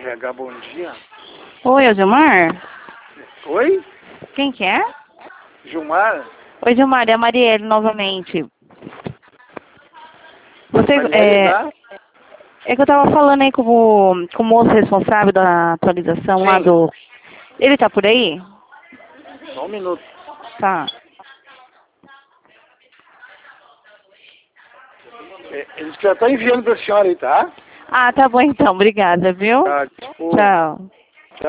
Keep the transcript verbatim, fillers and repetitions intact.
R H, bom dia. Oi, é o Gilmar? Oi? Quem que é? Gilmar? Oi, Gilmar, é a Marielle novamente. Você, Marielle é, da? é que eu tava falando aí com o, com o moço responsável da atualização lá Sim. do... Ele tá por aí? Só um minuto. Tá. É, Eles já estão enviando para a senhora aí, tá? Ah, tá bom então, obrigada, viu? Tá, desculpa. Tchau.